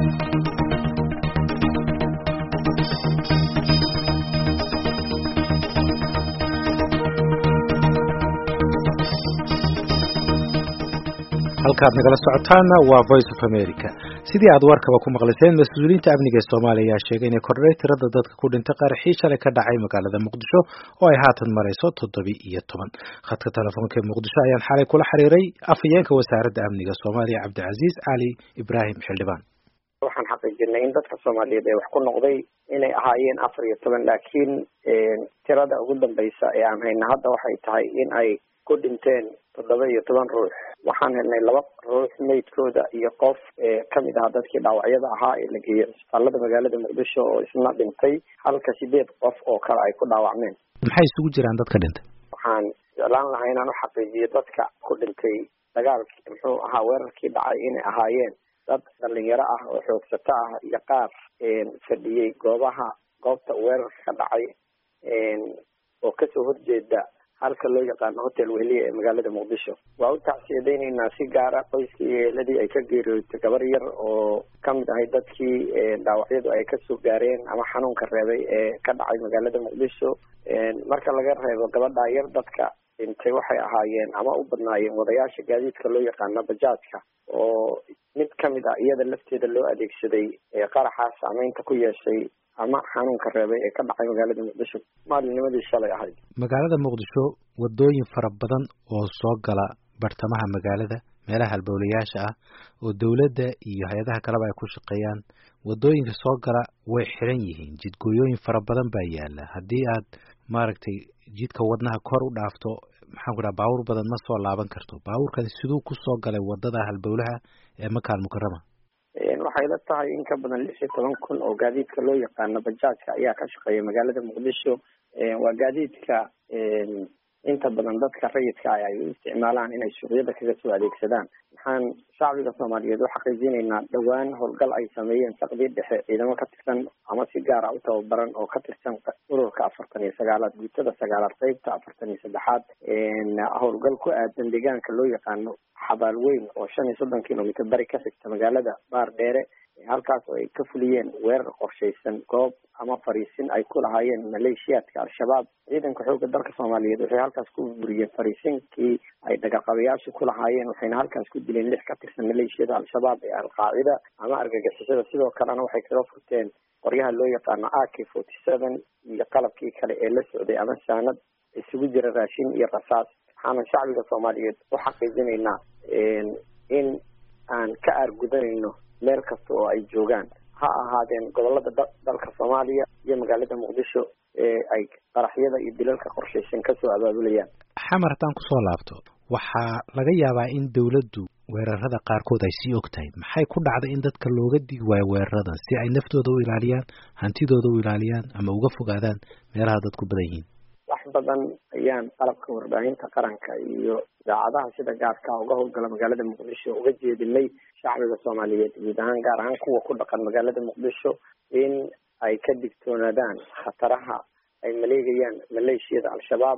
halkaad nagala socotaana waa Voice of America. sidii aad warkaba ku maqlayseen mas'uuliyiinta amniga ee Soomaaliya ayaa sheegay in kordhay tirada dadka ku dhintay qaraxii shalay ka dhacay magaalada Muqdisho oo ay haatan marayso 17. khadka telefoonka ee Muqdisho ayaan xalay kula xiriiray afhayeenka wasaaradda amniga Soomaaliya Cabdicaziz Cali Ibrahim Xildhibaan. waxaan xaqiijinay in dadka Soomaaliyeed ay wax ku noqday inay ahaayeen 14 laakiin tirada ugu dambaysa ee aan hayna hadda waxay tahay in ay ku dhinteen 17 ruux. waxaan helnay 2 ruux meydkooda iyo qof kamid ah dadkii dhaawacyada ahaa ee la geeyay isbitaalada magaalada Muqdisho oo isna dhintay, halka 8 qof oo kale ay ku dhaawacmeen. maxay isugu jiraan dadka dhintay? waxaan jeclaan lahaa inaan u xaqiijiyo dadka ku dhintay dagaalkii weerarkii dhacay inay ahaayeen dad dhalinyaro ah oo xoogsato ah iyo qaar fadhiyay goobta weerarka ka dhacay oo kasoo horjeeda halka loo yaqaano hotel weheliye ee magaalada Muqdisho. waa u tacsiyadeynayna si gaar ah qoyskii iyo eheladii ay ka geeriyootay gabar yar oo kamid ahay dadkii dhaawacyadu ay kasoo gaareen ama xanuunka reebay ee ka dhacay magaalada Muqdisho. marka laga reebo gabadha yar, dadka dhintay waxay ahaayeen ama u badnaayeen wadayaasha gaadiidka loo yaqaano bajaajka oo mid kamid ah iyada lafteeda loo adeegsaday qaraxaas saameynta ku yeeshay ama xanuunka reebay ee ka dhacay magaalada Muqdisho maalinnimadii shalay ahayd. magaalada Muqdisho wadooyin fara badan oo soo gala bartamaha magaalada, meelaha halbowlayaasha ah oo dawladda iyo hay'adaha kaleba ay ku shaqeeyaan, wadooyinka soo gala way xiran yihiin. jidgooyooyin fara badan baa yaala. haddii aad maaragtay jidka wadnaha kor u dhaafto, maxaan ku dhahaa, baabuur badan ma soo laaban karto. baabuurkan siduu ku soo galay wadada halbowlaha ee Maka al-Mukarrama? waxay la tahay in ka badan 16,000 oo gaadiidka loo yaqaano bajaajka ayaa ka shaqeeya magaalada Muqdisho. waa gaadiidka inta badan dadka rayidka ay u isticmaalaan inay suuqyada kaga soo adeegsadaan. waxaan shacbiga Soomaaliyeed u xaqiijinaynaa dhawaan howlgal ay sameeyeen saqdii dhexe ciidamo ka tirsan ama si gaar ah u tababaran oo ka tirsan ururka 49aad guutada 9aad qaybta 43aad howlgal ku aadan deegaanka loo yaqaano xabaal weyn oo 35 kilomitir bari ka xigta magaalada Baardheere. halkaas oo ay ka fuliyeen weerar qorshaysan goob ama fariisin ay ku lahaayeen maleeshiyaadka al-shabaab. ciidanka xoogga dalka Soomaaliyeed waxay halkaas ku buriyeen fariisinkii ay dagaalqabayaashu ku lahaayeen, waxayna halkaas ku dileen 6 ka tirsan maleeshiyada al-shabaab ee al-qaacida ama argagixisada. sidoo kalena waxay kala furteen qoryaha loo yaqaano AK-47 iyo qalabkii kale ee la socday ama saanad isugu jira raashin iyo rasaas. waxaana shacbiga Soomaaliyeed u xaqiijinaynaa in aan ka aargudanayno meel kasta oo ay joogaan, ha ahaadeen gobolada dalka Soomaaliya iyo magaalada Muqdisho ee ay qaraxyada iyo dilalka qorshaysan ka soo abaabulayaan. xamar haddaan ku soo laabto, waxaa laga yaabaa in dawladdu weerarada qaarkood ay sii ogtahay. maxay ku dhacday in dadka looga digi waayo weeraradan si ay naftooda u ilaaliyaan, hantidooda u ilaaliyaan ama uga fogaadaan meelaha dadku badan yihiin? wax badan ayaan qalabka warbaahinta qaranka iyo idaacadaha sida gaarka uga howlgala magaalada Muqdisho uga jeedinay shacbiga Soomaaliyeed guud ahaan, gaar ahaan kuwa ku dhaqan magaalada Muqdisho, in ay ka digtoonaadaan khataraha ay maleegayaan maleeshiyada al-shabaab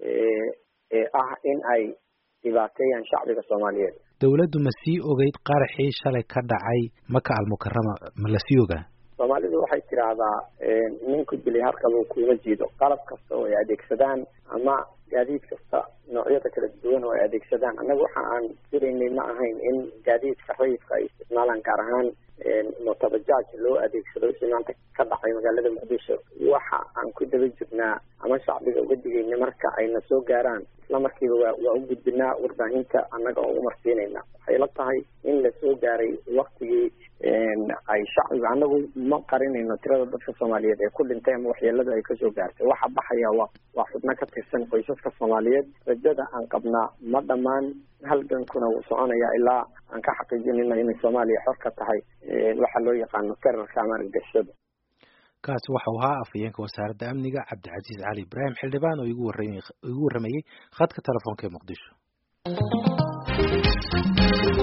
ee in ay dhibaateeyaan shacbiga Soomaaliyeed. dawladdu ma sii ogeyd qaraxii shalay ka dhacay Maka al-Mukarrama? ma la sii ogaa? Soomaalidu waxay tiraahdaa ninku dilay harqabuu kuma jiido. qalab kasta oo ay adeegsadaan ama gaadiid kasta noocyada kala duwan oo ay adeegsadaan, annaga waxa aan filaynay ma ahayn in gaadiidka rayidka ay isticmaalaan, gaar ahaan motobajaaj loo adeegsado si maanta ka dhacay magaalada Muqdisho. waxa aan ku daba jirnaa ama shacbiga uga digayna marka ayna soo gaaraan isla markiiba waa u gudbinaa warbaahinta annaga oo u marsiinayna. waxay la tahay in la soo gaaray waqtigii ay shacbiga, annagu ma qarinayno tirada dadka Soomaaliyeed ee ku dhintay ama waxyeelada ay kasoo gaartay. waxa baxaya waa xubno ka tirsan qoysaska Soomaaliyeed. rajada aan qabnaa ma dhammaan, halgankuna wuu soconayaa ilaa aan ka xaqiijinayna inay Soomaaliya xor ka tahay waxa loo yaqaano terrorka ama argagixisada. kaasi waxau ahaa afhayeenka wasaaradda amniga Cabdicaziz Cali Ibrahim Xildhibaan oo igu warramayay khadka telefoonka ee Muqdisho.